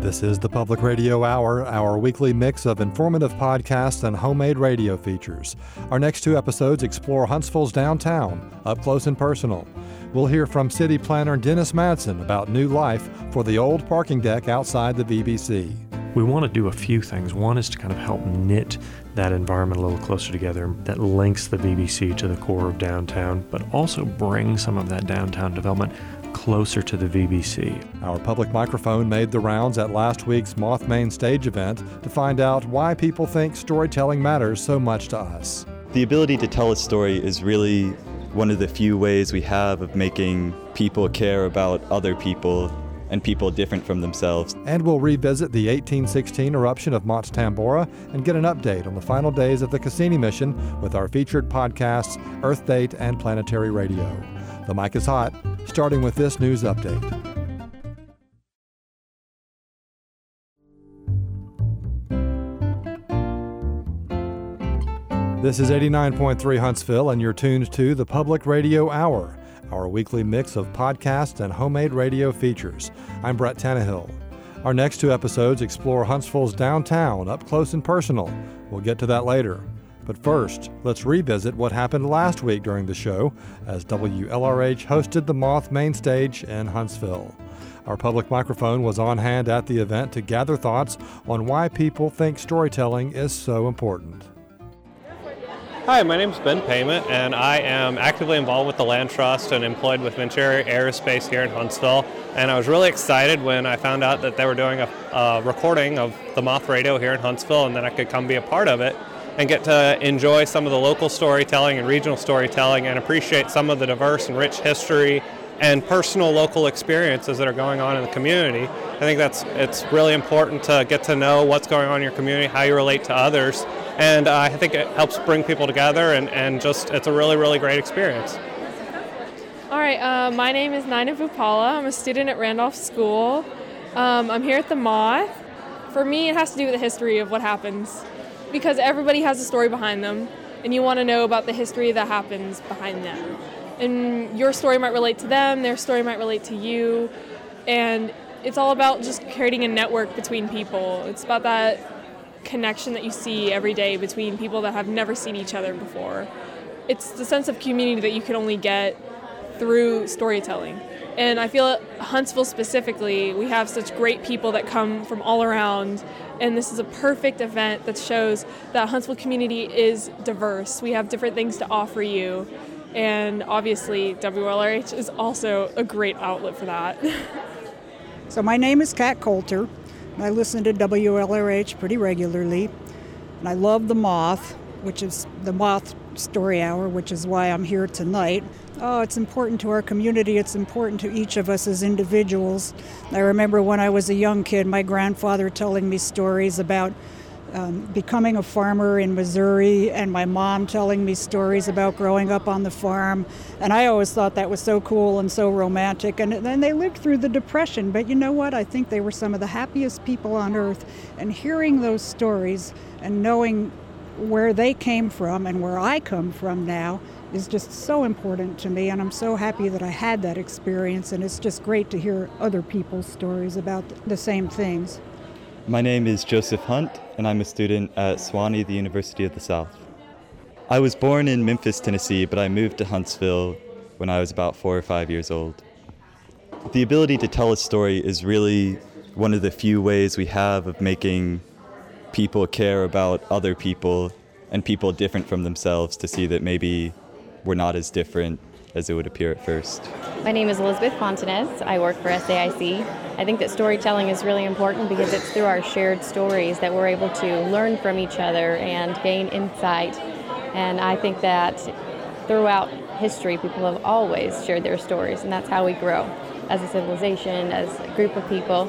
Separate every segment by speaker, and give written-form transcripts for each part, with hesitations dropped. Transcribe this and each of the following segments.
Speaker 1: This is the Public Radio Hour, our weekly mix of informative podcasts and homemade radio features. Our next two episodes explore Huntsville's downtown, up close and personal. We'll hear from city planner Dennis Madsen about new life for the old parking deck outside the VBC.
Speaker 2: We want to do a few things. One is to kind of help knit that environment a little closer together that links the VBC to the core of downtown, but also bring some of that downtown development closer to the VBC.
Speaker 1: Our public microphone made the rounds at last week's Moth Main Stage event to find out why people think storytelling matters so much to us.
Speaker 3: The ability to tell a story is really one of the few ways we have of making people care about other people and people different from themselves.
Speaker 1: And we'll revisit the 1816 eruption of Mont Tambora and get an update on the final days of the Cassini mission with our featured podcasts, Earth Date and Planetary Radio. The mic is hot, starting with this news update. This is 89.3 Huntsville, and you're tuned to the Public Radio Hour, our weekly mix of podcasts and homemade radio features. I'm Brett Tannehill. Our next two episodes explore Huntsville's downtown, up close and personal. We'll get to that later. But first, let's revisit what happened last week during the show as WLRH hosted the Moth Main Stage in Huntsville. Our public microphone was on hand at the event to gather thoughts on why people think storytelling is so important.
Speaker 4: Hi, my name is Ben Payment, and I am actively involved with the Land Trust and employed with Ventura Aerospace here in Huntsville. And I was really excited when I found out that they were doing a recording of the Moth Radio here in Huntsville, and then I could come be a part of it and get to enjoy some of the local storytelling and regional storytelling and appreciate some of the diverse and rich history and personal local experiences that are going on in the community. I think it's really important to get to know what's going on in your community, how you relate to others, and I think it helps bring people together and just it's a really, really great experience.
Speaker 5: All right, my name is Naina Vupala. I'm a student at Randolph School. I'm here at the Moth. For me, it has to do with the history of what happens, because everybody has a story behind them, and you want to know about the history that happens behind them. And your story might relate to them, their story might relate to you, and it's all about just creating a network between people. It's about that connection that you see every day between people that have never seen each other before. It's the sense of community that you can only get through storytelling. And I feel at Huntsville specifically, we have such great people that come from all around, and this is a perfect event that shows that Huntsville community is diverse. We have different things to offer you, and obviously WLRH is also a great outlet for that.
Speaker 6: So my name is Kat Coulter, and I listen to WLRH pretty regularly, and I love the Moth, which is the Moth Story Hour, which is why I'm here tonight. Oh, it's important to our community. It's important to each of us as individuals. I remember when I was a young kid, my grandfather telling me stories about becoming a farmer in Missouri, and my mom telling me stories about growing up on the farm. And I always thought that was so cool and so romantic. And then they lived through the Depression. But you know what? I think they were some of the happiest people on earth. And hearing those stories and knowing where they came from and where I come from now is just so important to me, and I'm so happy that I had that experience, and it's just great to hear other people's stories about the same things.
Speaker 3: My name is Joseph Hunt, and I'm a student at Sewanee, the University of the South. I was born in Memphis, Tennessee, but I moved to Huntsville when I was about 4 or 5 years old. The ability to tell a story is really one of the few ways we have of making people care about other people and people different from themselves to see that maybe we're not as different as it would appear at first.
Speaker 7: My name is Elizabeth Fontanez. I work for SAIC. I think that storytelling is really important because it's through our shared stories that we're able to learn from each other and gain insight. And I think that throughout history, people have always shared their stories, and that's how we grow as a civilization, as a group of people.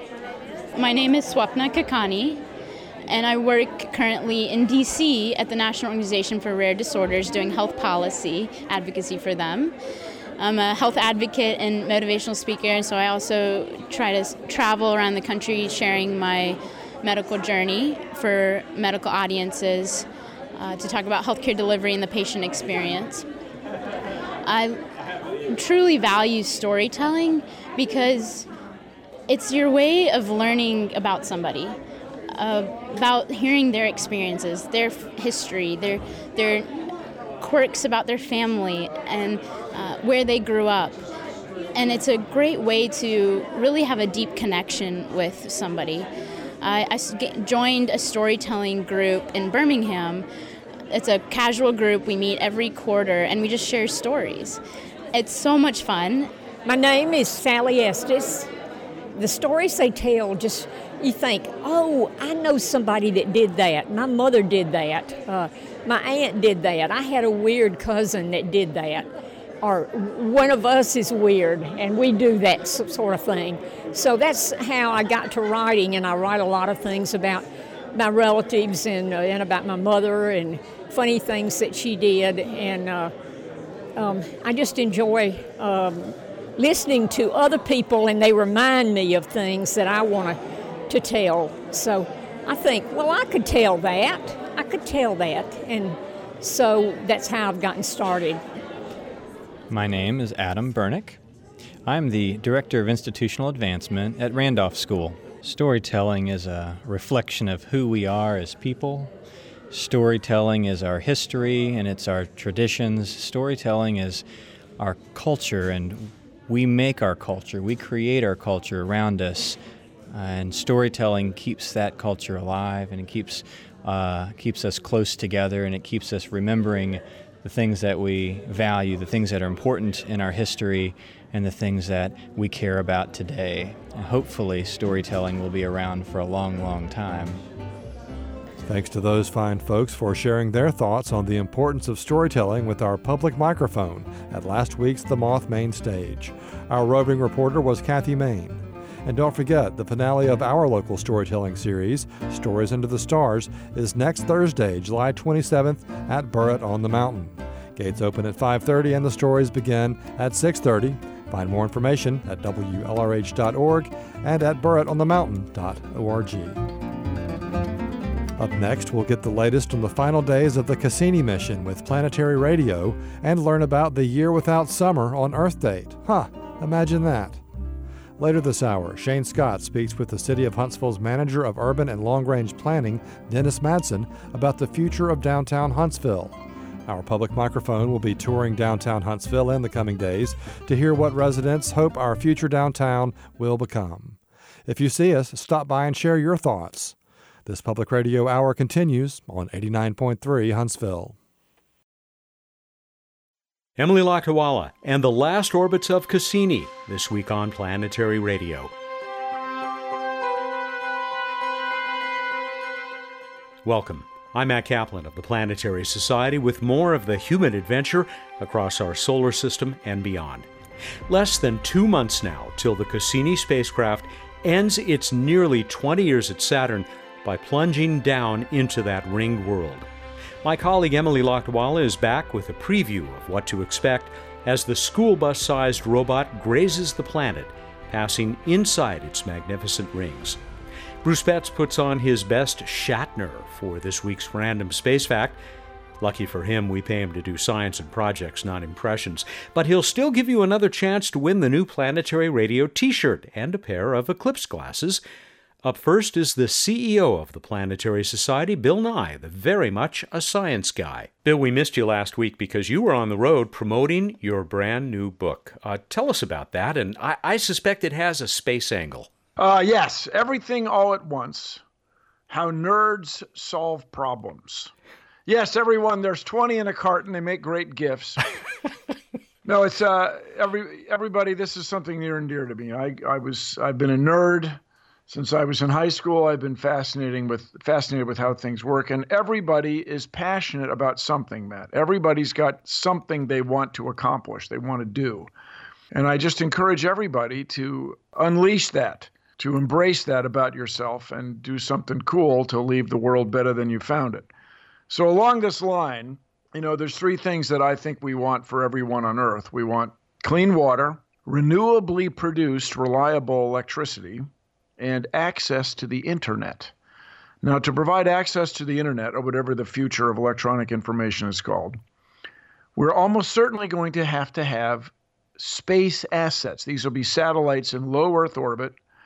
Speaker 8: My name is Swapna Kakani, and I work currently in DC at the National Organization for Rare Disorders doing health policy advocacy for them. I'm a health advocate and motivational speaker, and so I also try to travel around the country sharing my medical journey for medical audiences to talk about healthcare delivery and the patient experience. I truly value storytelling because It's your way of learning about somebody, about hearing their experiences, their history, their quirks about their family, and where they grew up. And it's a great way to really have a deep connection with somebody. I joined a storytelling group in Birmingham. It's a casual group. We meet every quarter, and we just share stories. It's so much fun.
Speaker 9: My name is Sally Estes. The stories they tell, just you think, oh, I know somebody that did that. My mother did that. My aunt did that. I had a weird cousin that did that. Or one of us is weird, and we do that sort of thing. So that's how I got to writing, and I write a lot of things about my relatives and about my mother and funny things that she did. And I just enjoy listening to other people, and they remind me of things that I want to tell. So I think, well, I could tell that. And so that's how I've gotten started.
Speaker 10: My name is Adam Bernick. I'm the Director of Institutional Advancement at Randolph School. Storytelling is a reflection of who we are as people. Storytelling is our history and it's our traditions. Storytelling is our culture, and we make our culture. We create our culture around us, and storytelling keeps that culture alive, and it keeps us close together, and it keeps us remembering the things that we value, the things that are important in our history, and the things that we care about today. And hopefully storytelling will be around for a long, long time.
Speaker 1: Thanks to those fine folks for sharing their thoughts on the importance of storytelling with our public microphone at last week's The Moth Main Stage. Our roving reporter was Kathy Main. And don't forget, the finale of our local storytelling series, Stories Under the Stars, is next Thursday, July 27th at Burritt on the Mountain. Gates open at 5:30 and the stories begin at 6:30. Find more information at WLRH.org and at burrittonthemountain.org. Up next, we'll get the latest on the final days of the Cassini mission with Planetary Radio and learn about the year without summer on Earth Date. Imagine that. Later this hour, Shane Scott speaks with the City of Huntsville's Manager of Urban and Long-Range Planning, Dennis Madsen, about the future of downtown Huntsville. Our public microphone will be touring downtown Huntsville in the coming days to hear what residents hope our future downtown will become. If you see us, stop by and share your thoughts. This Public Radio Hour continues on 89.3 Huntsville.
Speaker 11: Emily Lakdawalla and the Last Orbits of Cassini, this week on Planetary Radio. Welcome. I'm Matt Kaplan of the Planetary Society with more of the human adventure across our solar system and beyond. Less than 2 months now till the Cassini spacecraft ends its nearly 20 years at Saturn by plunging down into that ringed world. My colleague Emily Lakdawalla is back with a preview of what to expect as the school bus-sized robot grazes the planet, passing inside its magnificent rings. Bruce Betts puts on his best Shatner for this week's Random Space Fact. Lucky for him, we pay him to do science and projects, not impressions. But he'll still give you another chance to win the new Planetary Radio t-shirt and a pair of eclipse glasses. Up first is the CEO of the Planetary Society, Bill Nye, the very much a science guy. Bill, we missed you last week because you were on the road promoting your brand new book. Tell us about that, and I suspect it has a space angle.
Speaker 12: Yes, Everything All at Once, How Nerds Solve Problems. Yes, everyone, there's 20 in a carton. They make great gifts. No, it's everybody, this is something near and dear to me. I've been a nerd. Since I was in high school, I've been fascinated with how things work, and everybody is passionate about something, Matt. Everybody's got something they want to accomplish, they want to do. And I just encourage everybody to unleash that, to embrace that about yourself and do something cool to leave the world better than you found it. So along this line, there's 3 things that I think we want for everyone on Earth. We want clean water, renewably produced, reliable electricity, and access to the internet. Now, to provide access to the internet, or whatever the future of electronic information is called, we're almost certainly going to have space assets. These will be satellites in low Earth orbit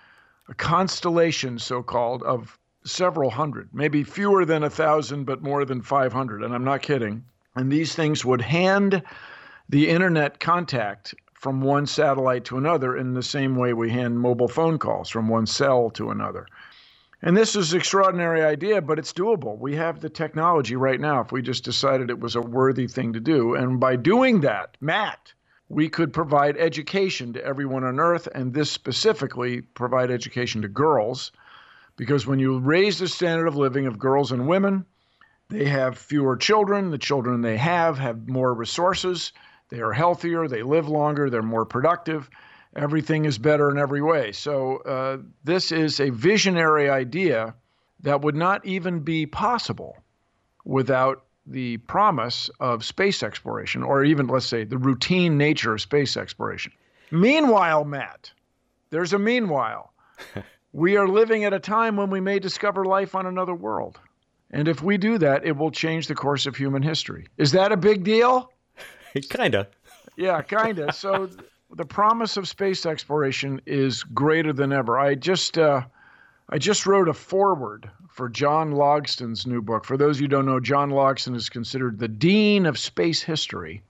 Speaker 12: a constellation, so-called, of several hundred, maybe fewer than 1,000, but more than 500. And I'm not kidding. And these things would hand the internet contact from one satellite to another in the same way we hand mobile phone calls from one cell to another. And this is an extraordinary idea, but it's doable. We have the technology right now if we just decided it was a worthy thing to do. And by doing that, Matt, we could provide education to everyone on Earth, and this specifically provide education to girls, because when you raise the standard of living of girls and women, they have fewer children. The children they have more resources. They are healthier. They live longer. They're more productive. Everything is better in every way. So this is a visionary idea that would not even be possible without the promise of space exploration, or even, let's say, the routine nature of space exploration. Meanwhile, Matt, there's a meanwhile. We are living at a time when we may discover life on another world. And if we do that, it will change the course of human history. Is that a big deal?
Speaker 11: Kinda.
Speaker 12: Yeah, kinda. So the promise of space exploration is greater than ever. I just wrote a foreword for John Logston's new book. For those of you who don't know, John Logston is considered the dean of space history.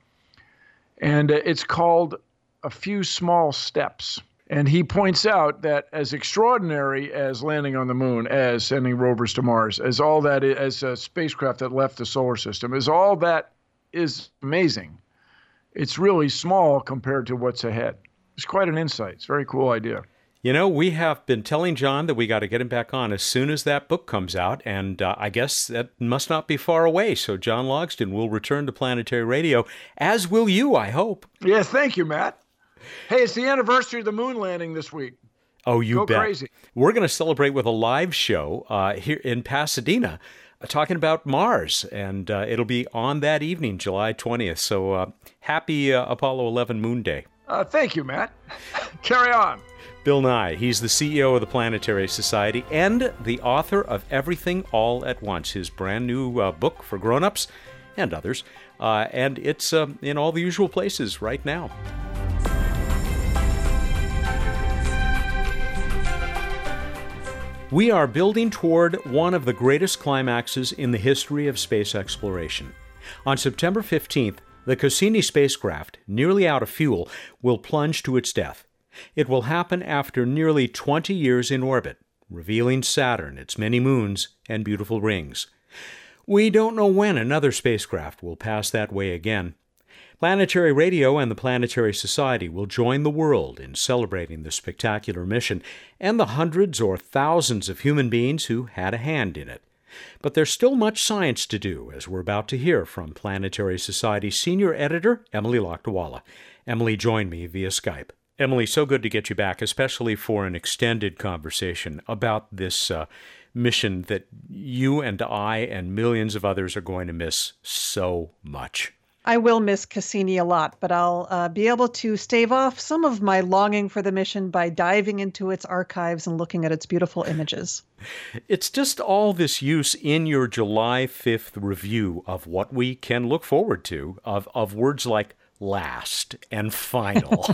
Speaker 12: And it's called A Few Small Steps. And he points out that as extraordinary as landing on the moon, as sending rovers to Mars, as all that, as a spacecraft that left the solar system, as all that is amazing, it's really small compared to what's ahead. It's quite an insight. It's a very cool idea.
Speaker 11: You know, we have been telling John that we got to get him back on as soon as that book comes out, and I guess that must not be far away. So John Logston will return to Planetary Radio, as will you, I hope.
Speaker 12: Yes, thank you, Matt. Hey, it's the anniversary of the moon landing this week.
Speaker 11: Oh, you bet.
Speaker 12: Go crazy.
Speaker 11: We're going to celebrate with a live show here in Pasadena, talking about Mars, and it'll be on that evening, July 20th. So happy Apollo 11 Moon Day.
Speaker 12: Thank you, Matt. Carry on.
Speaker 11: Bill Nye, he's the CEO of the Planetary Society and the author of Everything All at Once, his brand new book for grown-ups and others. And it's in all the usual places right now. We are building toward one of the greatest climaxes in the history of space exploration. On September 15th, the Cassini spacecraft, nearly out of fuel, will plunge to its death. It will happen after nearly 20 years in orbit, revealing Saturn, its many moons, and beautiful rings. We don't know when another spacecraft will pass that way again. Planetary Radio and the Planetary Society will join the world in celebrating the spectacular mission and the hundreds or thousands of human beings who had a hand in it. But there's still much science to do, as we're about to hear from Planetary Society Senior Editor Emily Lakdawalla. Emily joined me via Skype. Emily, so good to get you back, especially for an extended conversation about this mission that you and I and millions of others are going to miss so much.
Speaker 13: I will miss Cassini a lot, but I'll be able to stave off some of my longing for the mission by diving into its archives and looking at its beautiful images.
Speaker 11: It's just all this use in your July 5th review of what we can look forward to, of words like last and final.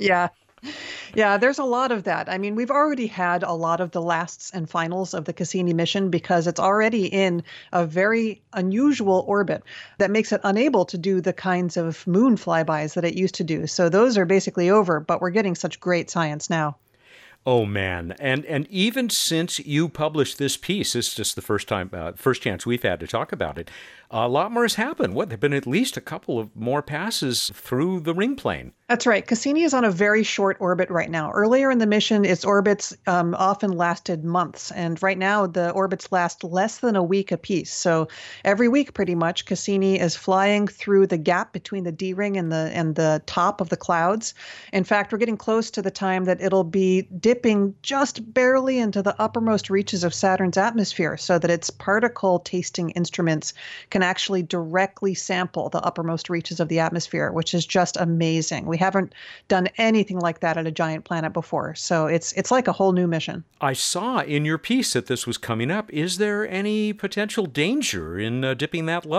Speaker 13: Yeah, there's a lot of that. I mean, we've already had a lot of the lasts and finals of the Cassini mission because it's already in a very unusual orbit that makes it unable to do the kinds of moon flybys that it used to do. So those are basically over, but we're getting such great science now.
Speaker 11: Oh, man. And even since you published this piece, it's just the first chance we've had to talk about it, a lot more has happened. There have been at least a couple of more passes through the ring plane.
Speaker 13: That's right. Cassini is on a very short orbit right now. Earlier in the mission, its orbits often lasted months. And right now, the orbits last less than a week apiece. So every week, pretty much, Cassini is flying through the gap between the D-ring and the top of the clouds. In fact, we're getting close to the time that it'll be dipping just barely into the uppermost reaches of Saturn's atmosphere so that its particle tasting instruments can actually directly sample the uppermost reaches of the atmosphere, which is just amazing. We haven't done anything like that at a giant planet before. So it's like a whole new mission.
Speaker 11: I saw in your piece that this was coming up. Is there any potential danger in dipping that low?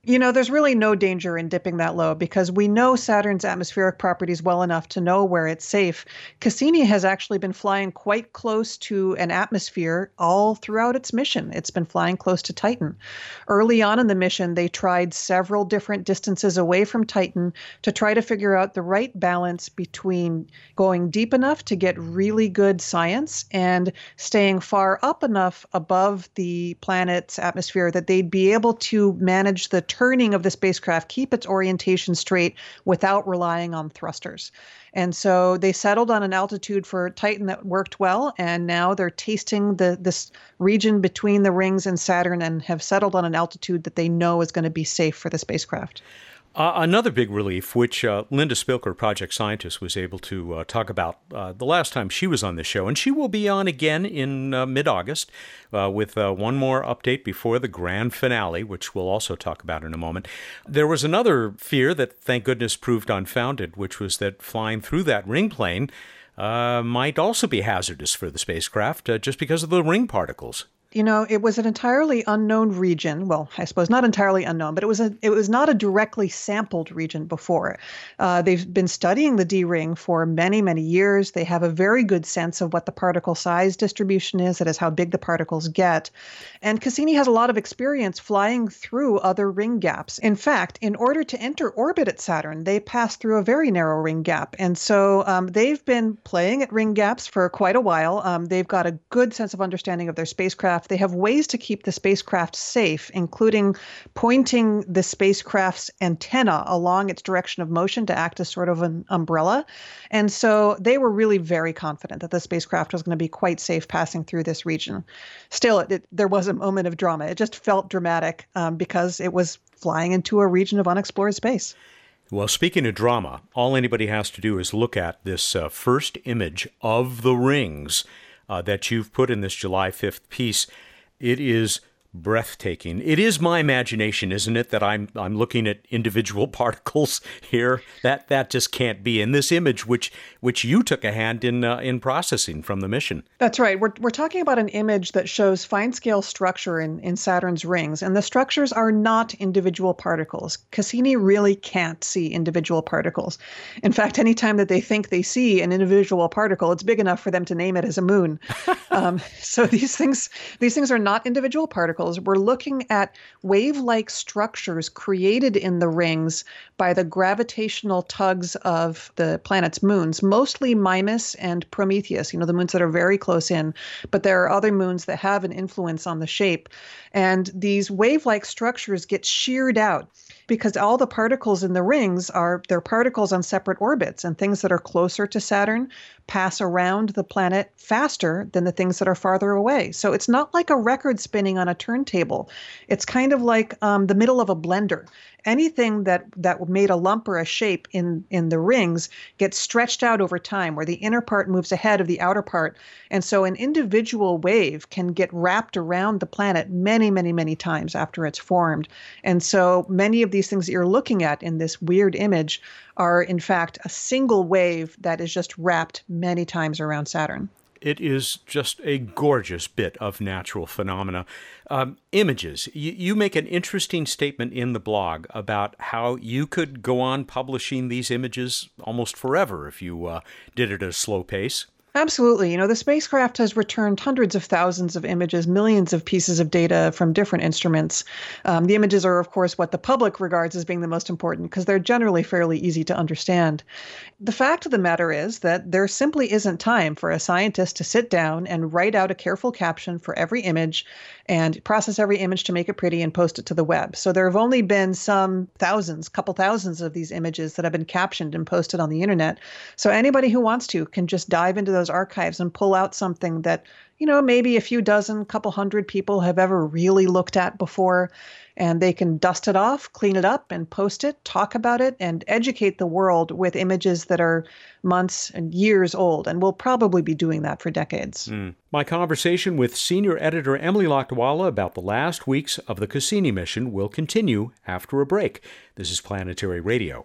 Speaker 13: There's really no danger in dipping that low because we know Saturn's atmospheric properties well enough to know where it's safe. Cassini has actually been flying quite close to an atmosphere all throughout its mission. It's been flying close to Titan. Early on in the mission, they tried several different distances away from Titan to try to figure out the right balance between going deep enough to get really good science and staying far up enough above the planet's atmosphere that they'd be able to manage the turning of the spacecraft, keep its orientation straight without relying on thrusters. And so they settled on an altitude for Titan that worked well, and now they're tasting this region between the rings and Saturn and have settled on an altitude that they know is going to be safe for the spacecraft.
Speaker 11: Another big relief, which Linda Spilker, project scientist, was able to talk about the last time she was on the show, and she will be on again in mid-August with one more update before the grand finale, which we'll also talk about in a moment. There was another fear that, thank goodness, proved unfounded, which was that flying through that ring plane might also be hazardous for the spacecraft just because of the ring particles.
Speaker 13: It was an entirely unknown region. Well, I suppose not entirely unknown, but it was not a directly sampled region before. They've been studying the D-ring for many, many years. They have a very good sense of what the particle size distribution is. That is how big the particles get. And Cassini has a lot of experience flying through other ring gaps. In fact, in order to enter orbit at Saturn, they pass through a very narrow ring gap. And so they've been playing at ring gaps for quite a while. They've got a good sense of understanding of their spacecraft. They have ways to keep the spacecraft safe, including pointing the spacecraft's antenna along its direction of motion to act as sort of an umbrella. And so they were really very confident that the spacecraft was going to be quite safe passing through this region. Still, there was a moment of drama. It just felt dramatic because it was flying into a region of unexplored space.
Speaker 11: Well, speaking of drama, all anybody has to do is look at this first image of the rings that you've put in this July 5th piece. It is breathtaking. It is my imagination, isn't it, that I'm looking at individual particles here? That just can't be in this image, which you took a hand in processing from the mission.
Speaker 13: That's right. We're talking about an image that shows fine-scale structure in Saturn's rings, and the structures are not individual particles. Cassini really can't see individual particles. In fact, anytime that they think they see an individual particle, it's big enough for them to name it as a moon. So these things are not individual particles. We're looking at wave-like structures created in the rings by the gravitational tugs of the planet's moons, mostly Mimas and Prometheus, the moons that are very close in, but there are other moons that have an influence on the shape. And these wave-like structures get sheared out because all the particles in the rings they're particles on separate orbits, and things that are closer to Saturn pass around the planet faster than the things that are farther away. So it's not like a record spinning on a turntable. It's kind of like the middle of a blender. Anything that made a lump or a shape in the rings gets stretched out over time, where the inner part moves ahead of the outer part. And so an individual wave can get wrapped around the planet many, many, many times after it's formed. And so many of these things that you're looking at in this weird image are, in fact, a single wave that is just wrapped many times around Saturn.
Speaker 11: It is just a gorgeous bit of natural phenomena. Images. You make an interesting statement in the blog about how you could go on publishing these images almost forever if you did it at a slow pace.
Speaker 13: Absolutely. The spacecraft has returned hundreds of thousands of images, millions of pieces of data from different instruments. The images are, of course, what the public regards as being the most important because they're generally fairly easy to understand. The fact of the matter is that there simply isn't time for a scientist to sit down and write out a careful caption for every image and process every image to make it pretty and post it to the web. So there have only been couple thousands of these images that have been captioned and posted on the internet. So anybody who wants to can just dive into those archives and pull out something that, maybe a few dozen, couple hundred people have ever really looked at before. And they can dust it off, clean it up, and post it, talk about it, and educate the world with images that are months and years old. And we'll probably be doing that for decades.
Speaker 11: My conversation with senior editor Emily Lakdawalla about the last weeks of the Cassini mission will continue after a break. This is Planetary Radio.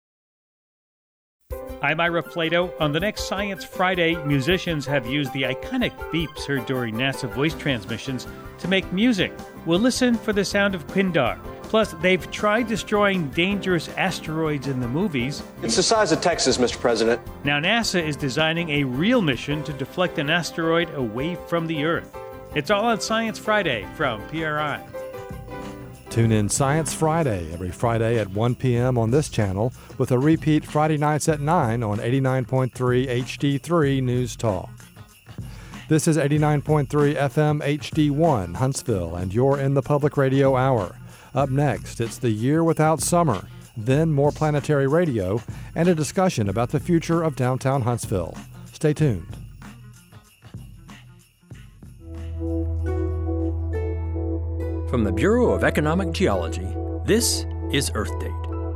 Speaker 14: I'm Ira Plato. On the next Science Friday, musicians have used the iconic beeps heard during NASA voice transmissions to make music. We'll listen for the sound of Pindar, Plus, they've tried destroying dangerous asteroids in the movies.
Speaker 15: It's the size of Texas, Mr. President.
Speaker 14: Now NASA is designing a real mission to deflect an asteroid away from the Earth. It's all on Science Friday from PRI.
Speaker 1: Tune in Science Friday every Friday at 1 p.m. on this channel, with a repeat Friday nights at 9 on 89.3 HD3 News Talk. This is 89.3 FM HD1 Huntsville, and you're in the Public Radio Hour. Up next, it's the Year Without Summer, then more planetary radio, and a discussion about the future of downtown Huntsville. Stay tuned.
Speaker 16: From the Bureau of Economic Geology, this is Earth Date.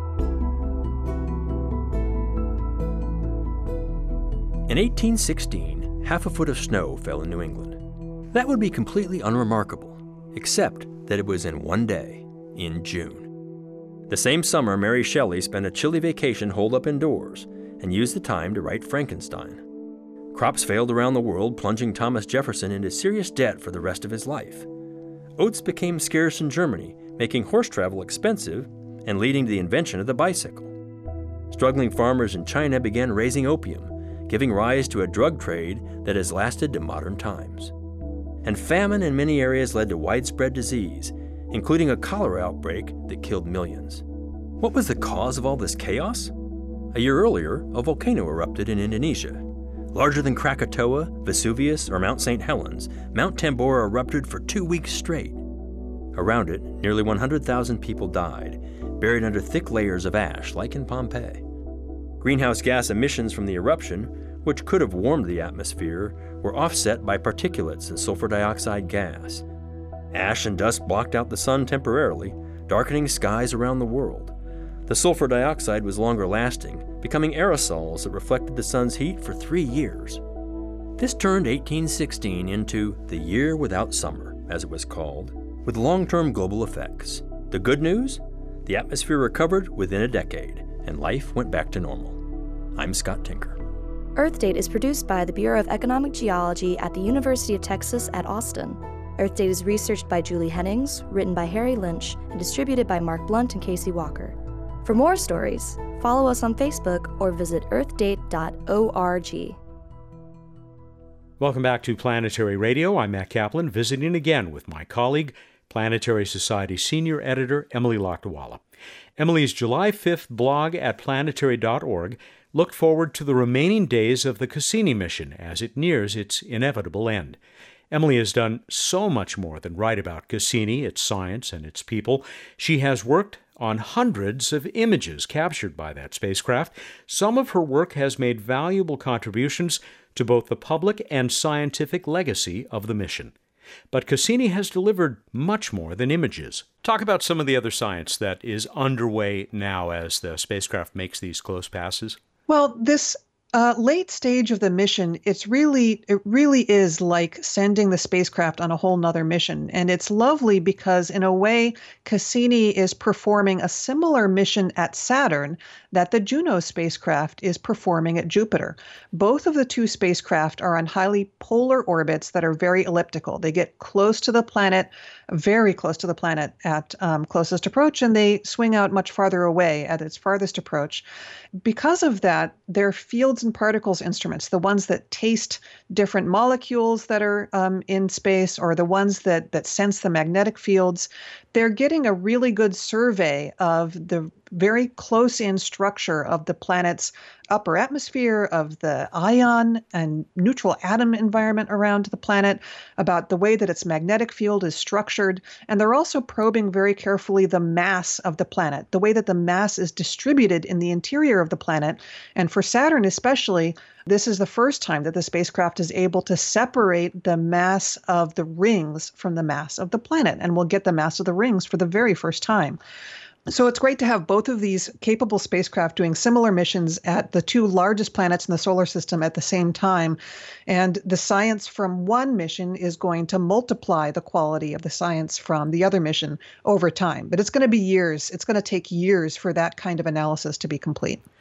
Speaker 16: In 1816, half a foot of snow fell in New England. That would be completely unremarkable, except that it was in one day, in June. The same summer, Mary Shelley spent a chilly vacation holed up indoors and used the time to write Frankenstein. Crops failed around the world, plunging Thomas Jefferson into serious debt for the rest of his life. Oats became scarce in Germany, making horse travel expensive and leading to the invention of the bicycle. Struggling farmers in China began raising opium, giving rise to a drug trade that has lasted to modern times. And famine in many areas led to widespread disease, including a cholera outbreak that killed millions. What was the cause of all this chaos? A year earlier, a volcano erupted in Indonesia. Larger than Krakatoa, Vesuvius, or Mount St. Helens, Mount Tambora erupted for 2 weeks straight. Around it, nearly 100,000 people died, buried under thick layers of ash, like in Pompeii. Greenhouse gas emissions from the eruption, which could have warmed the atmosphere, were offset by particulates and sulfur dioxide gas. Ash and dust blocked out the sun temporarily, darkening skies around the world. The sulfur dioxide was longer lasting, becoming aerosols that reflected the sun's heat for 3 years. This turned 1816 into the Year Without Summer, as it was called, with long-term global effects. The good news? The atmosphere recovered within a decade, and life went back to normal. I'm Scott Tinker.
Speaker 17: Earth Date is produced by the Bureau of Economic Geology at the University of Texas at Austin. Earth Date is researched by Julie Hennings, written by Harry Lynch, and distributed by Mark Blunt and Casey Walker. For more stories, follow us on Facebook or visit earthdate.org.
Speaker 11: Welcome back to Planetary Radio. I'm Matt Kaplan, visiting again with my colleague, Planetary Society Senior Editor Emily Lakdawalla. Emily's July 5th blog at planetary.org looked forward to the remaining days of the Cassini mission as it nears its inevitable end. Emily has done so much more than write about Cassini, its science, and its people. She has worked on hundreds of images captured by that spacecraft. Some of her work has made valuable contributions to both the public and scientific legacy of the mission. But Cassini has delivered much more than images. Talk about some of the other science that is underway now as the spacecraft makes these close passes.
Speaker 13: Well, this late stage of the mission, it really is like sending the spacecraft on a whole nother mission. And it's lovely because in a way, Cassini is performing a similar mission at Saturn that the Juno spacecraft is performing at Jupiter. Both of the two spacecraft are on highly polar orbits that are very elliptical. They get close to the planet, very close to the planet at closest approach, and they swing out much farther away at its farthest approach. Because of that, their fields and particles instruments, the ones that taste different molecules that are in space, or the ones that sense the magnetic fields, they're getting a really good survey of the very close-in structure of the planet's upper atmosphere, of the ion and neutral atom environment around the planet, about the way that its magnetic field is structured. And they're also probing very carefully the mass of the planet, the way that the mass is distributed in the interior of the planet. And for Saturn especially, this is the first time that the spacecraft is able to separate the mass of the rings from the mass of the planet. And we'll get the mass of the rings for the very first time. So it's great to have both of these capable spacecraft doing similar missions at the two largest planets in the solar system at the same time. And the science from one mission is going to multiply the quality of the science from the other mission over time. But it's going to be years. It's going to take years for that kind of analysis to be complete.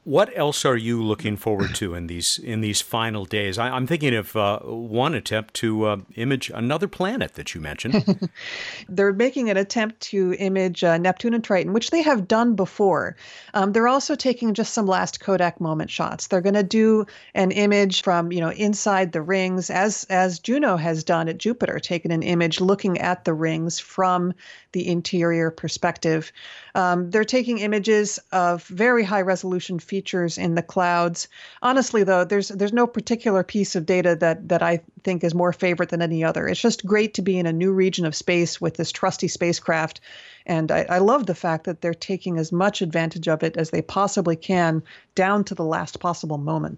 Speaker 11: What else are you looking forward to in these final days? I'm thinking of one attempt to image another planet that you mentioned.
Speaker 13: They're making an attempt to image Neptune and Triton, which they have done before. They're also taking just some last Kodak moment shots. They're going to do an image from inside the rings, as Juno has done at Jupiter, taken an image looking at the rings from the interior perspective. They're taking images of very high resolution features in the clouds. Honestly, though, there's no particular piece of data that I think is more favorite than any other. It's just great to be in a new region of space with this trusty spacecraft. And I love the fact that they're taking as much advantage of it as they possibly can down to the last possible moment.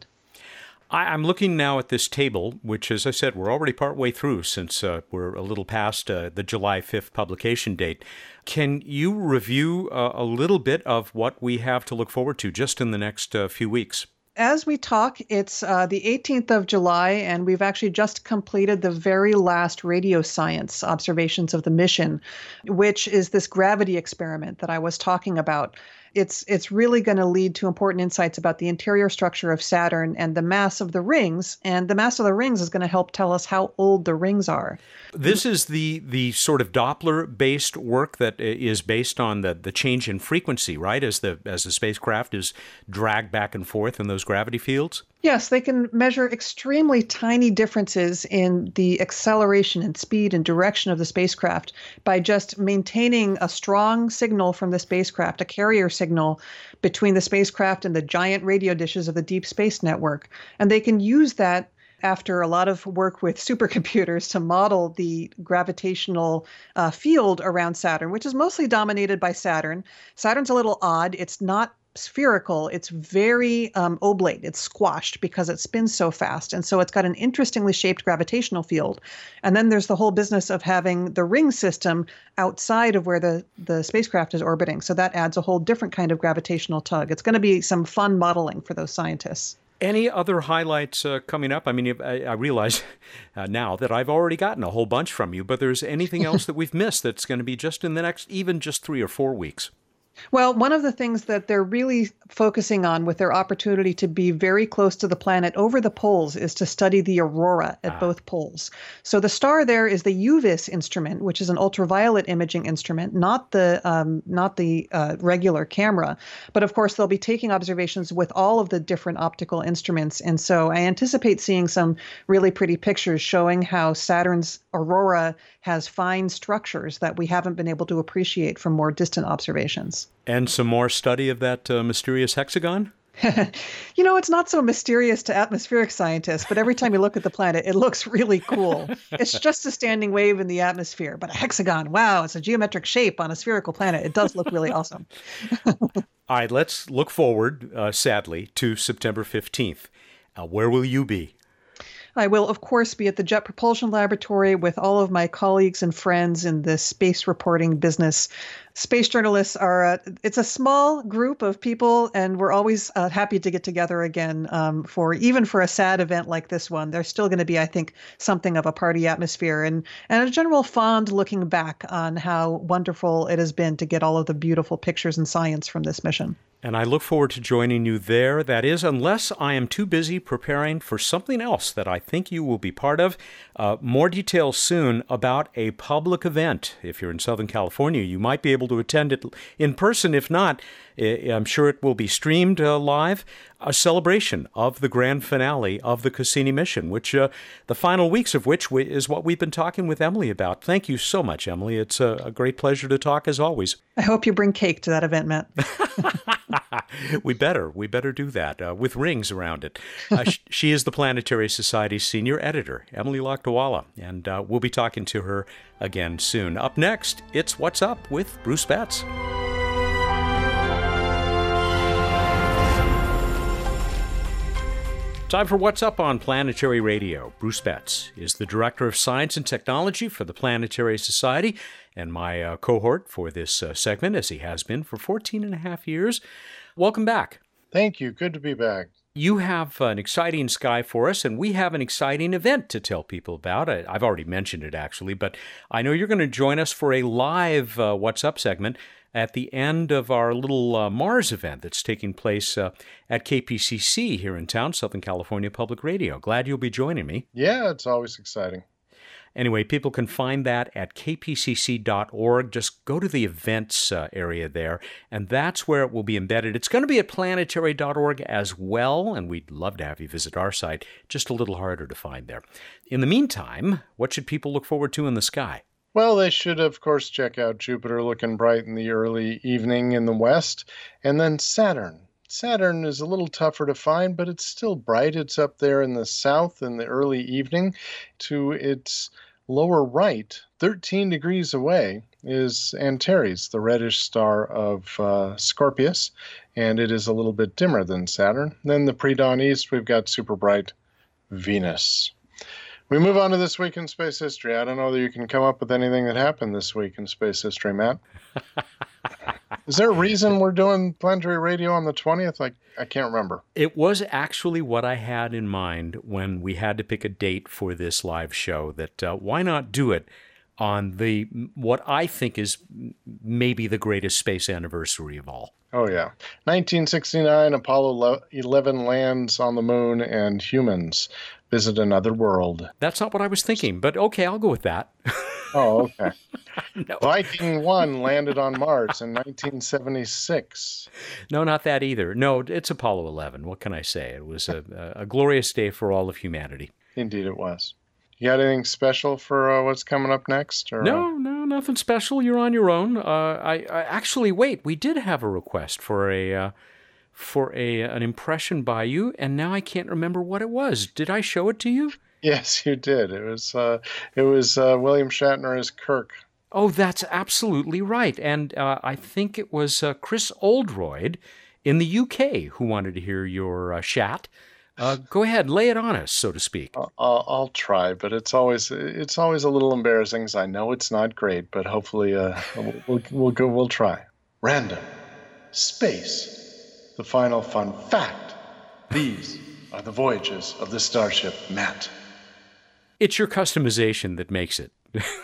Speaker 11: I'm looking now at this table, which, as I said, we're already partway through since we're a little past the July 5th publication date. Can you review a little bit of what we have to look forward to just in the next few weeks?
Speaker 13: As we talk, it's the 18th of July, and we've actually just completed the very last radio science observations of the mission, which is this gravity experiment that I was talking about. It's really going to lead to important insights about the interior structure of Saturn and the mass of the rings. And the mass of the rings is going to help tell us how old the rings are.
Speaker 11: This is the sort of Doppler-based work that is based on the change in frequency, right? As the spacecraft is dragged back and forth in those gravity fields?
Speaker 13: Yes, they can measure extremely tiny differences in the acceleration and speed and direction of the spacecraft by just maintaining a strong signal from the spacecraft, a carrier signal between the spacecraft and the giant radio dishes of the Deep Space Network. And they can use that after a lot of work with supercomputers to model the gravitational field around Saturn, which is mostly dominated by Saturn. Saturn's a little odd. It's not spherical. It's very oblate. It's squashed because it spins so fast. And so it's got an interestingly shaped gravitational field. And then there's the whole business of having the ring system outside of where the spacecraft is orbiting. So that adds a whole different kind of gravitational tug. It's going to be some fun modeling for those scientists.
Speaker 11: Any other highlights coming up? I mean, I realize now that I've already gotten a whole bunch from you, but there's anything else that we've missed that's going to be just in the next, even just 3 or 4 weeks?
Speaker 13: Well, one of the things that they're really focusing on with their opportunity to be very close to the planet over the poles is to study the aurora at both poles. So the star there is the UVIS instrument, which is an ultraviolet imaging instrument, not the regular camera. But of course, they'll be taking observations with all of the different optical instruments. And so I anticipate seeing some really pretty pictures showing how Saturn's aurora has fine structures that we haven't been able to appreciate from more distant observations.
Speaker 11: And some more study of that mysterious hexagon?
Speaker 13: It's not so mysterious to atmospheric scientists, but every time you look at the planet, it looks really cool. It's just a standing wave in the atmosphere, but a hexagon, wow, it's a geometric shape on a spherical planet. It does look really awesome.
Speaker 11: All right, let's look forward, sadly, to September 15th. Where will you be?
Speaker 13: I will, of course, be at the Jet Propulsion Laboratory with all of my colleagues and friends in the space reporting business. Space journalists it's a small group of people, and we're always happy to get together again for a sad event like this one. There's still going to be, I think, something of a party atmosphere and a general fond looking back on how wonderful it has been to get all of the beautiful pictures and science from this mission.
Speaker 11: And I look forward to joining you there. That is, unless I am too busy preparing for something else that I think you will be part of. More details soon about a public event. If you're in Southern California, you might be able to attend it in person. If not, I'm sure it will be streamed live. A celebration of the grand finale of the Cassini mission, which the final weeks of which is what we've been talking with Emily about. Thank you so much, Emily. It's a great pleasure to talk as always.
Speaker 13: I hope you bring cake to that event, Matt.
Speaker 11: We better do that with rings around it. She is the Planetary Society's senior editor, Emily Lakdawalla, and we'll be talking to her again soon. Up next, it's What's Up with Bruce Betts. Time for What's Up on Planetary Radio. Bruce Betts is the Director of Science and Technology for the Planetary Society and my cohort for this segment, as he has been for 14 and a half years. Welcome back.
Speaker 18: Thank you. Good to be back.
Speaker 11: You have an exciting sky for us, and we have an exciting event to tell people about. I've already mentioned it, actually, but I know you're going to join us for a live What's Up segment at the end of our little Mars event that's taking place at KPCC here in town, Southern California Public Radio. Glad you'll be joining me.
Speaker 18: Yeah, it's always exciting.
Speaker 11: Anyway, people can find that at kpcc.org. Just go to the events area there, and that's where it will be embedded. It's going to be at planetary.org as well, and we'd love to have you visit our site. Just a little harder to find there. In the meantime, what should people look forward to in the sky?
Speaker 18: Well, they should, of course, check out Jupiter looking bright in the early evening in the west, and then Saturn. Saturn is a little tougher to find, but it's still bright. It's up there in the south in the early evening. To its lower right, 13 degrees away, is Antares, the reddish star of Scorpius, and it is a little bit dimmer than Saturn. Then the pre-dawn east, we've got super bright Venus. We move on to This Week in Space History. I don't know that you can come up with anything that happened this week in space history, Matt. Is there a reason we're doing Planetary Radio on the 20th? I can't remember.
Speaker 11: It was actually what I had in mind when we had to pick a date for this live show, that why not do it on what I think is maybe the greatest space anniversary of all.
Speaker 18: Oh, yeah. 1969, Apollo 11 lands on the moon and humans visit another world.
Speaker 11: That's not what I was thinking, but okay, I'll go with that.
Speaker 18: Oh, okay. No. Viking 1 landed on Mars in 1976.
Speaker 11: No, not that either. No, it's Apollo 11. What can I say? It was a glorious day for all of humanity.
Speaker 18: Indeed it was. You got anything special for what's coming up next? Or,
Speaker 11: No, nothing special. You're on your own. I actually, wait, we did have a request for an impression by you, and now I can't remember what it was. Did I show it to you?
Speaker 18: Yes, you did. It was William Shatner as Kirk.
Speaker 11: Oh, that's absolutely right. And I think it was Chris Oldroyd in the UK who wanted to hear your shat. Go ahead, lay it on us, so to speak.
Speaker 18: I'll try, but it's always a little embarrassing, because I know it's not great, but hopefully we'll try. Random space. The final fun fact. These are the voyages of the Starship Matt.
Speaker 11: It's your customization that makes it.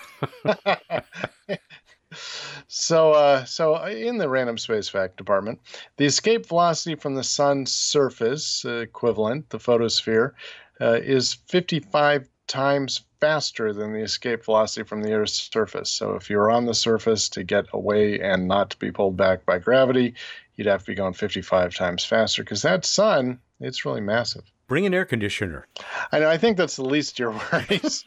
Speaker 18: So in the random space fact department, the escape velocity from the sun's surface, equivalent, the photosphere, is 55 times faster than the escape velocity from the Earth's surface. So if you're on the surface to get away and not to be pulled back by gravity, you'd have to be going 55 times faster, because that sun, it's really massive.
Speaker 11: Bring an air conditioner.
Speaker 18: I know. I think that's the least of your worries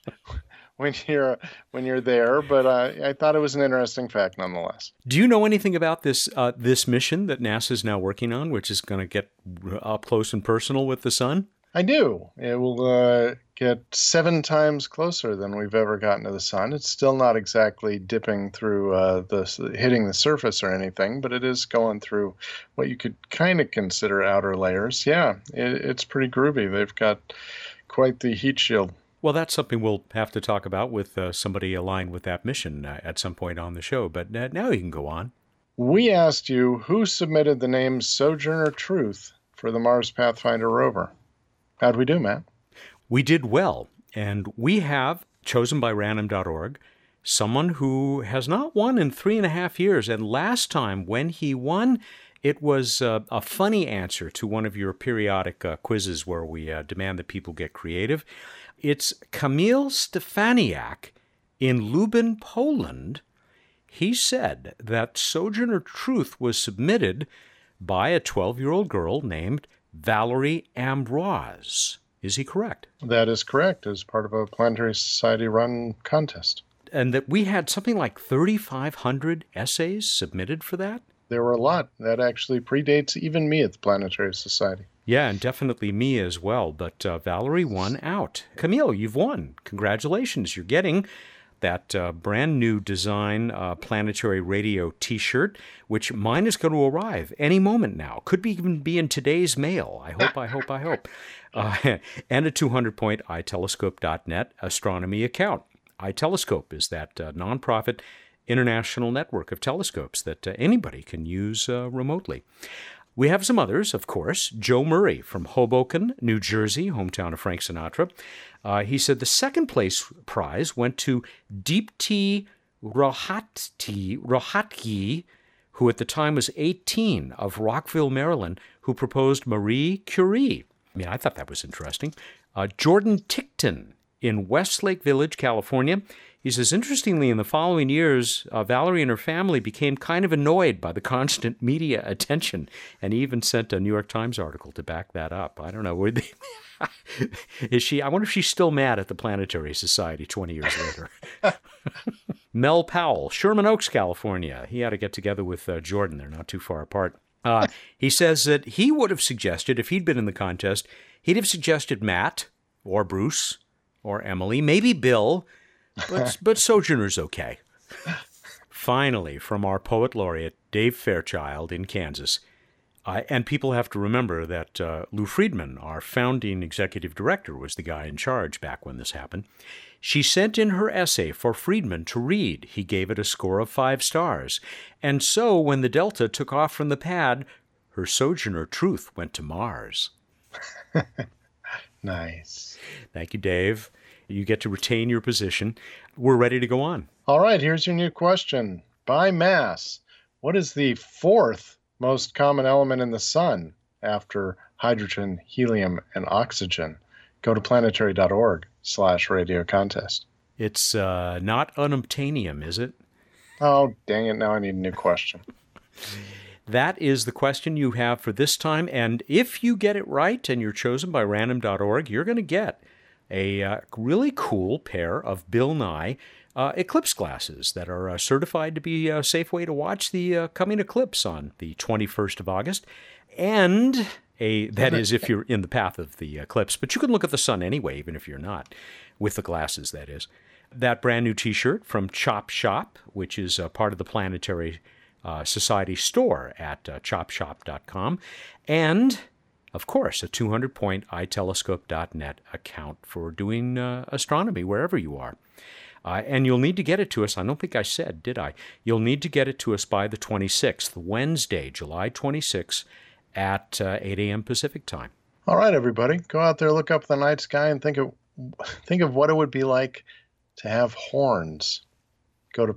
Speaker 18: when you're there. But I thought it was an interesting fact nonetheless.
Speaker 11: Do you know anything about this mission that NASA is now working on, which is going to get up close and personal with the sun?
Speaker 18: I do. It will get 7 times closer than we've ever gotten to the sun. It's still not exactly dipping through hitting the surface or anything, but it is going through what you could kind of consider outer layers. Yeah, it's pretty groovy. They've got quite the heat shield.
Speaker 11: Well, that's something we'll have to talk about with somebody aligned with that mission at some point on the show. But now you can go on.
Speaker 18: We asked you who submitted the name Sojourner Truth for the Mars Pathfinder rover. How'd we do, Matt?
Speaker 11: We did well, and we have, chosen by random.org, someone who has not won in 3.5 years, and last time when he won, it was a funny answer to one of your periodic quizzes where we demand that people get creative. It's Kamil Stefaniak in Lublin, Poland. He said that Sojourner Truth was submitted by a 12-year-old girl named Valerie Ambroise. Is he correct?
Speaker 18: That is correct, as part of a Planetary Society-run contest.
Speaker 11: And that we had something like 3,500 essays submitted for that?
Speaker 18: There were a lot. That actually predates even me at the Planetary Society.
Speaker 11: Yeah, and definitely me as well. But Valerie won out. Camille, you've won. Congratulations. You're getting that brand new design Planetary Radio t-shirt, which mine is going to arrive any moment now. Could even be in today's mail. I hope. And a 200-point itelescope.net astronomy account. iTelescope is that nonprofit international network of telescopes that anybody can use remotely. We have some others, of course. Joe Murray from Hoboken, New Jersey, hometown of Frank Sinatra. He said the second place prize went to Deepti Rohatgi, who at the time was 18, of Rockville, Maryland, who proposed Marie Curie. I mean, I thought that was interesting. Jordan Tickton in Westlake Village, California. He says, interestingly, in the following years, Valerie and her family became kind of annoyed by the constant media attention, and he even sent a New York Times article to back that up. I don't know. Is she? I wonder if she's still mad at the Planetary Society 20 years later. Mel Powell, Sherman Oaks, California. He had to get together with Jordan. They're not too far apart. He says that he would have suggested, if he'd been in the contest, he'd have suggested Matt or Bruce or Emily, maybe Bill, but Sojourner's okay. Finally, from our poet laureate, Dave Fairchild in Kansas. And people have to remember that Lou Friedman, our founding executive director, was the guy in charge back when this happened. She sent in her essay for Friedman to read. He gave it a score of 5 stars. And so when the Delta took off from the pad, her Sojourner Truth went to Mars.
Speaker 18: Nice.
Speaker 11: Thank you, Dave. You get to retain your position. We're ready to go on.
Speaker 18: All right, here's your new question. By mass, what is the 4th most common element in the sun after hydrogen, helium, and oxygen? Go to planetary.org/radio contest.
Speaker 11: It's not unobtainium, is it?
Speaker 18: Oh, dang it. Now I need a new question.
Speaker 11: That is the question you have for this time. And if you get it right and you're chosen by random.org, you're going to get a really cool pair of Bill Nye eclipse glasses that are certified to be a safe way to watch the coming eclipse on the 21st of August. And that is if you're in the path of the eclipse. But you can look at the sun anyway, even if you're not, with the glasses, that is. That brand new T-shirt from Chop Shop, which is part of the Planetary Society store at chopshop.com. And, of course, a 200-point itelescope.net account for doing astronomy wherever you are. And you'll need to get it to us. I don't think I said, did I? You'll need to get it to us by the 26th, Wednesday, July 26th at 8 a.m. Pacific time.
Speaker 18: All right, everybody. Go out there, look up the night sky, and think of what it would be like to have horns. Go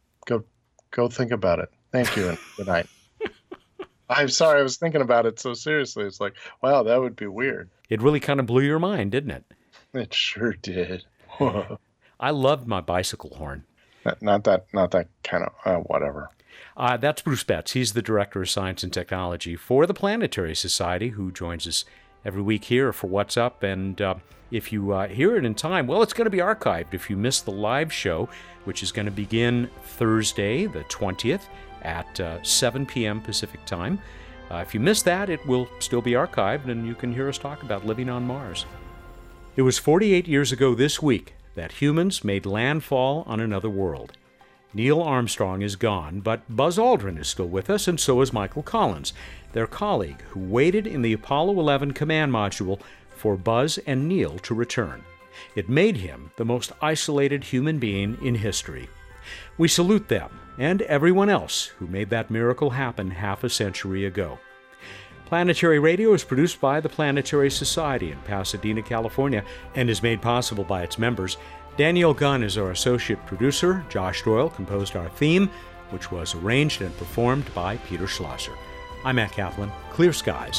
Speaker 18: think about it. Thank you, and good night. I'm sorry, I was thinking about it so seriously. It's like, wow, that would be weird.
Speaker 11: It really kind of blew your mind, didn't it?
Speaker 18: It sure did.
Speaker 11: I loved my bicycle horn.
Speaker 18: Not that kind of whatever.
Speaker 11: That's Bruce Betts. He's the Director of Science and Technology for the Planetary Society, who joins us every week here for What's Up. And if you hear it in time, well, it's going to be archived. If you missed the live show, which is going to begin Thursday, the 20th, at 7 p.m. Pacific time. If you missed that, it will still be archived, and you can hear us talk about living on Mars. It was 48 years ago this week that humans made landfall on another world. Neil Armstrong is gone, but Buzz Aldrin is still with us, and so is Michael Collins, their colleague who waited in the Apollo 11 command module for Buzz and Neil to return. It made him the most isolated human being in history. We salute them and everyone else who made that miracle happen half a century ago. Planetary Radio is produced by the Planetary Society in Pasadena, California, and is made possible by its members. Daniel Gunn is our associate producer. Josh Doyle composed our theme, which was arranged and performed by Peter Schlosser. I'm Matt Kaplan. Clear skies.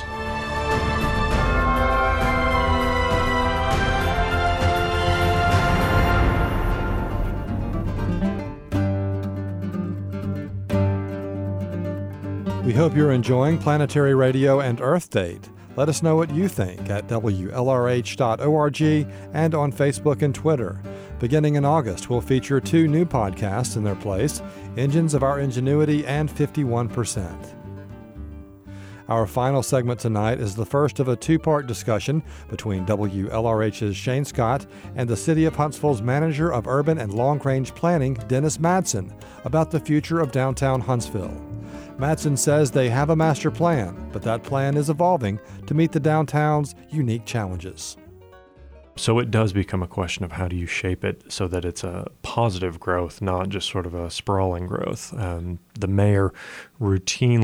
Speaker 1: We hope you're enjoying Planetary Radio and Earth Date. Let us know what you think at WLRH.org and on Facebook and Twitter. Beginning in August, we'll feature 2 new podcasts in their place, Engines of Our Ingenuity and 51%. Our final segment tonight is the first of a 2-part discussion between WLRH's Shane Scott and the City of Huntsville's Manager of Urban and Long-Range Planning, Dennis Madsen, about the future of downtown Huntsville. Madsen says they have a master plan, but that plan is evolving to meet the downtown's unique challenges.
Speaker 2: So it does become a question of how do you shape it so that it's a positive growth, not just sort of a sprawling growth. The mayor routinely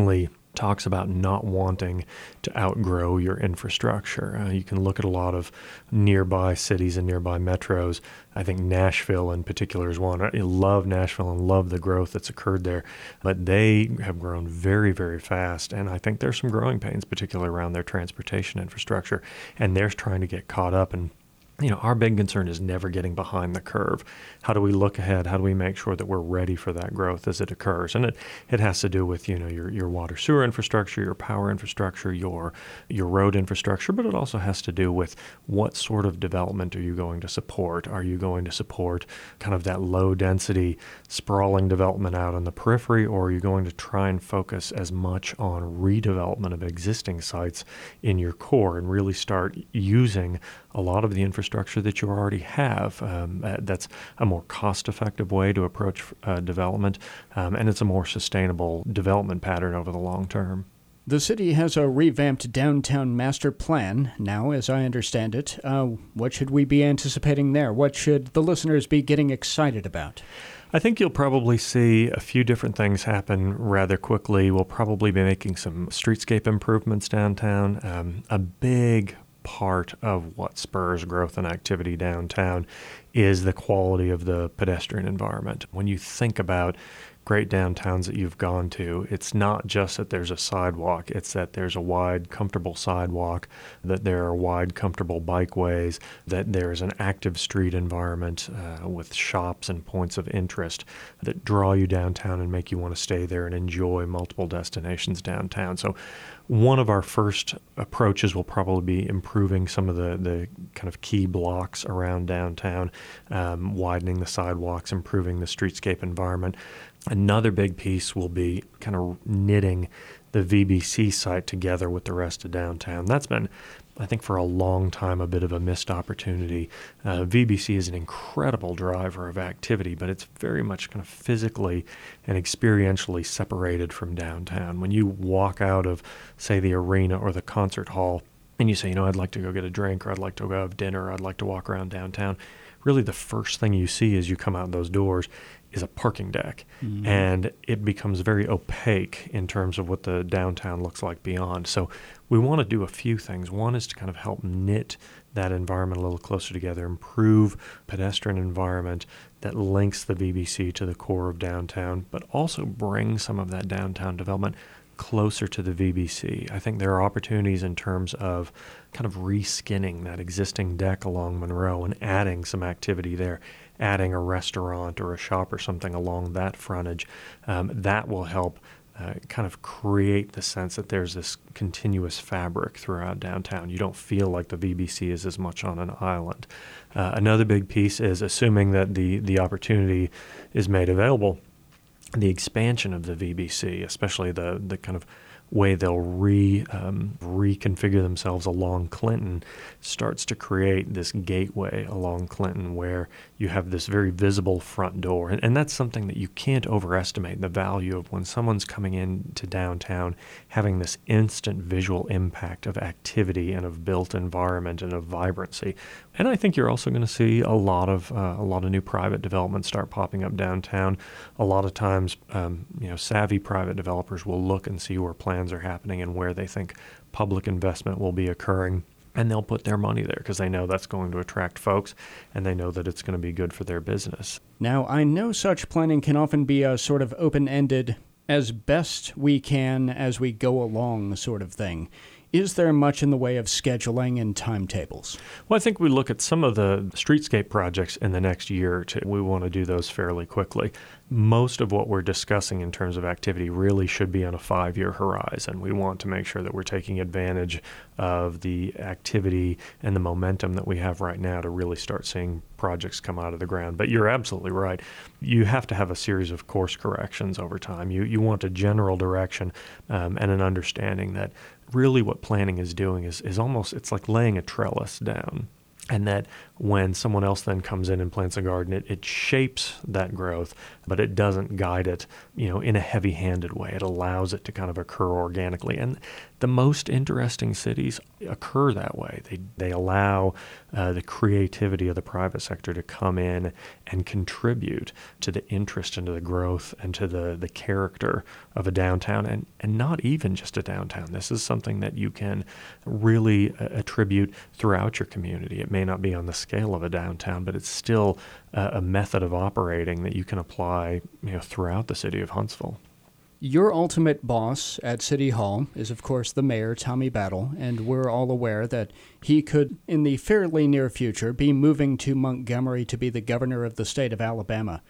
Speaker 2: talks about not wanting to outgrow your infrastructure. You can look at a lot of nearby cities and nearby metros. I think Nashville in particular is one. I love Nashville and love the growth that's occurred there, but they have grown very, very fast, and I think there's some growing pains, particularly around their transportation infrastructure, and they're trying to get caught up. And our big concern is never getting behind the curve. How do we look ahead? How do we make sure that we're ready for that growth as it occurs? And it has to do with, your water sewer infrastructure, your power infrastructure, your road infrastructure, but it also has to do with what sort of development are you going to support? Are you going to support kind of that low density, sprawling development out on the periphery, or are you going to try and focus as much on redevelopment of existing sites in your core and really start using a lot of the infrastructure that you already have? That's a more cost-effective way to approach development, and it's a more sustainable development pattern over the long term.
Speaker 19: The city has a revamped downtown master plan now, as I understand it. What should we be anticipating there? What should the listeners be getting excited about?
Speaker 2: I think you'll probably see a few different things happen rather quickly. We'll probably be making some streetscape improvements downtown. A big part of what spurs growth and activity downtown is the quality of the pedestrian environment. When you think about great downtowns that you've gone to, it's not just that there's a sidewalk, it's that there's a wide, comfortable sidewalk, that there are wide, comfortable bikeways, that there's an active street environment with shops and points of interest that draw you downtown and make you want to stay there and enjoy multiple destinations downtown. So one of our first approaches will probably be improving some of the kind of key blocks around downtown, widening the sidewalks, improving the streetscape environment. Another big piece will be kind of knitting the VBC site together with the rest of downtown. That's been, I think, for a long time, a bit of a missed opportunity. VBC is an incredible driver of activity, but it's very much kind of physically and experientially separated from downtown. When you walk out of, say, the arena or the concert hall, and you say, I'd like to go get a drink, or I'd like to go have dinner, or I'd like to walk around downtown, really the first thing you see as you come out those doors is a parking deck. Mm-hmm. And it becomes very opaque in terms of what the downtown looks like beyond. So we want to do a few things. One is to kind of help knit that environment a little closer together, improve pedestrian environment that links the VBC to the core of downtown, but also bring some of that downtown development closer to the VBC. I think there are opportunities in terms of kind of reskinning that existing deck along Monroe and adding some activity there, adding a restaurant or a shop or something along that frontage. That will help kind of create the sense that there's this continuous fabric throughout downtown. You don't feel like the VBC is as much on an island. Another big piece is assuming that the opportunity is made available, the expansion of the VBC, especially the kind of way they'll reconfigure themselves along Clinton, starts to create this gateway along Clinton where you have this very visible front door. And that's something that you can't overestimate, the value of when someone's coming into downtown, having this instant visual impact of activity and of built environment and of vibrancy. And I think you're also going to see a lot of new private development start popping up downtown. A lot of times, savvy private developers will look and see where plans are happening and where they think public investment will be occurring, and they'll put their money there because they know that's going to attract folks, and they know that it's going to be good for their business.
Speaker 19: Now, I know such planning can often be a sort of open-ended, as best we can as we go along sort of thing. Is there much in the way of scheduling and timetables?
Speaker 2: Well, I think we look at some of the streetscape projects in the next year or two. We want to do those fairly quickly. Most of what we're discussing in terms of activity really should be on a 5-year horizon. We want to make sure that we're taking advantage of the activity and the momentum that we have right now to really start seeing projects come out of the ground. But you're absolutely right. You have to have a series of course corrections over time. You want a general direction and an understanding that really what planning is doing is almost, it's like laying a trellis down. And that when someone else then comes in and plants a garden, it shapes that growth, but it doesn't guide it, in a heavy-handed way. It allows it to kind of occur organically. And the most interesting cities occur that way. They allow the creativity of the private sector to come in and contribute to the interest and to the growth and to the character of a downtown, and not even just a downtown. This is something that you can really attribute throughout your community. It may not be on the scale of a downtown, but it's still a method of operating that you can apply, throughout the city of Huntsville.
Speaker 19: Your ultimate boss at City Hall is, of course, the mayor, Tommy Battle, and we're all aware that he could, in the fairly near future, be moving to Montgomery to be the governor of the state of Alabama.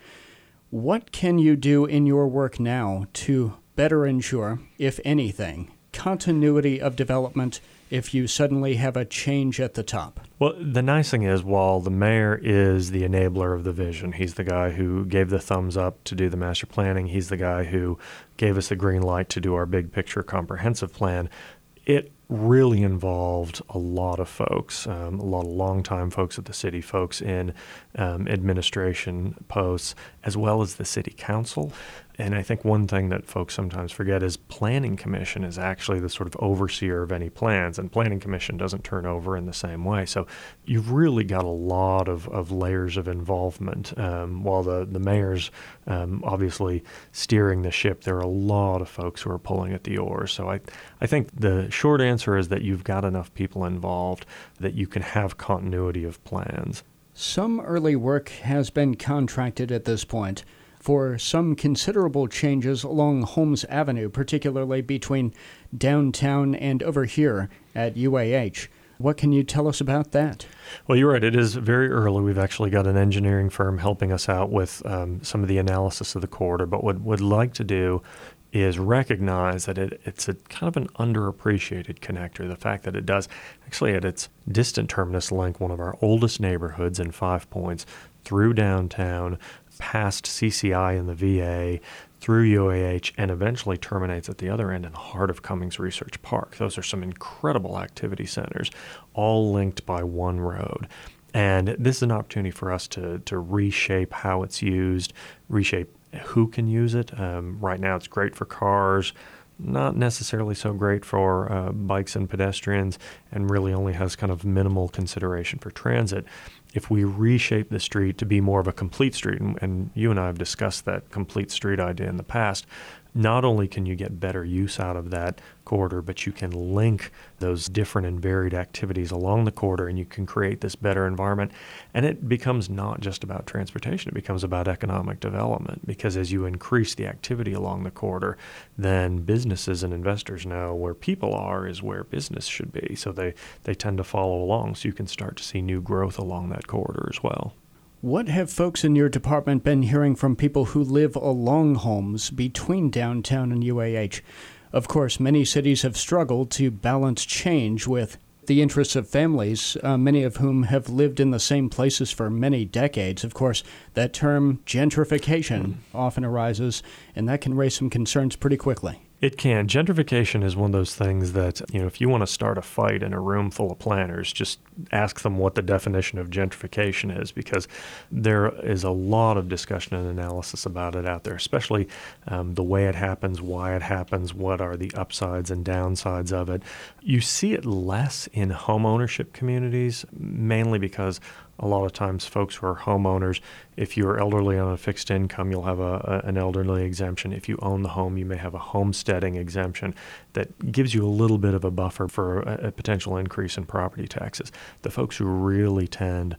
Speaker 19: What can you do in your work now to better ensure, if anything, continuity of development if you suddenly have a change at the top?
Speaker 2: Well, the nice thing is, while the mayor is the enabler of the vision, he's the guy who gave the thumbs up to do the master planning, he's the guy who gave us the green light to do our big picture comprehensive plan, it really involved a lot of folks, a lot of longtime folks at the city, folks in administration posts, as well as the city council. And I think one thing that folks sometimes forget is Planning Commission is actually the sort of overseer of any plans, and Planning Commission doesn't turn over in the same way. So you've really got a lot of layers of involvement. While the mayor's obviously steering the ship, there are a lot of folks who are pulling at the oars. So I think the short answer is that you've got enough people involved that you can have continuity of plans.
Speaker 19: Some early work has been contracted at this point for some considerable changes along Holmes Avenue, particularly between downtown and over here at UAH. What can you tell us about that?
Speaker 2: Well, you're right. It is very early. We've actually got an engineering firm helping us out with some of the analysis of the corridor. But what we'd like to do is recognize that it's a kind of an underappreciated connector. The fact that it does actually at its distant terminus link one of our oldest neighborhoods in 5 Points through downtown, past CCI and the VA, through UAH, and eventually terminates at the other end in the heart of Cummings Research Park. Those are some incredible activity centers, all linked by one road. And this is an opportunity for us to reshape how it's used, reshape who can use it. Right now it's great for cars, not necessarily so great for bikes and pedestrians, and really only has kind of minimal consideration for transit. If we reshape the street to be more of a complete street, and you and I have discussed that complete street idea in the past, not only can you get better use out of that corridor, but you can link those different and varied activities along the corridor, and you can create this better environment. And it becomes not just about transportation, it becomes about economic development, because as you increase the activity along the corridor, then businesses and investors know where people are is where business should be. So they tend to follow along, so you can start to see new growth along that corridor as well.
Speaker 19: What have folks in your department been hearing from people who live along Holmes between downtown and UAH? Of course, many cities have struggled to balance change with the interests of families, many of whom have lived in the same places for many decades. Of course, that term gentrification often arises, and that can raise some concerns pretty quickly.
Speaker 2: It can. Gentrification is one of those things that, if you want to start a fight in a room full of planners, just ask them what the definition of gentrification is, because there is a lot of discussion and analysis about it out there, especially the way it happens, why it happens, what are the upsides and downsides of it. You see it less in home ownership communities, mainly because a lot of times folks who are homeowners, if you're elderly on a fixed income, you'll have an elderly exemption. If you own the home, you may have a homesteading exemption that gives you a little bit of a buffer for a potential increase in property taxes. The folks who really tend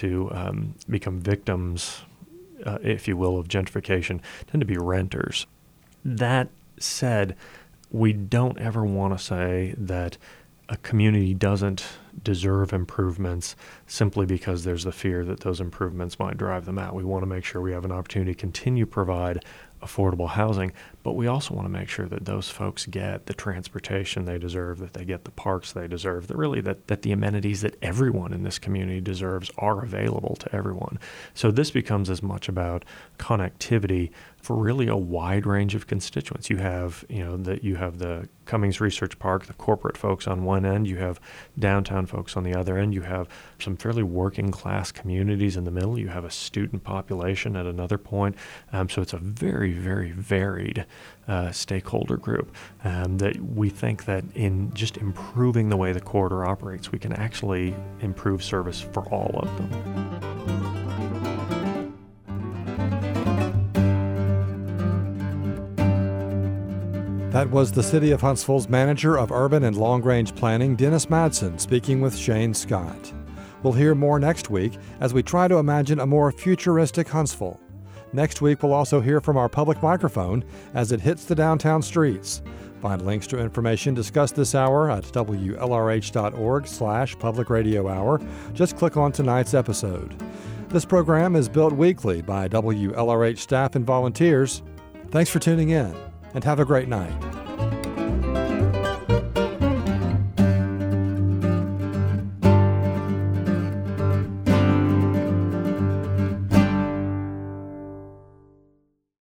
Speaker 2: to become victims, if you will, of gentrification tend to be renters. That said, we don't ever want to say that a community doesn't deserve improvements simply because there's the fear that those improvements might drive them out. We want to make sure we have an opportunity to continue to provide affordable housing, but we also want to make sure that those folks get the transportation they deserve, that they get the parks they deserve, that the amenities that everyone in this community deserves are available to everyone. So this becomes as much about connectivity for really a wide range of constituents. You have, the Cummings Research Park, the corporate folks on one end, you have downtown folks on the other end, you have some fairly working class communities in the middle, you have a student population at another point. So it's a very very, very varied stakeholder group, that we think that in just improving the way the corridor operates, we can actually improve service for all of them.
Speaker 1: That was the City of Huntsville's Manager of Urban and Long-Range Planning, Dennis Madsen, speaking with Shane Scott. We'll hear more next week as we try to imagine a more futuristic Huntsville. Next week, we'll also hear from our public microphone as it hits the downtown streets. Find links to information discussed this hour at WLRH.org/Public Radio Hour. Just click on tonight's episode. This program is built weekly by WLRH staff and volunteers. Thanks for tuning in, and have a great night.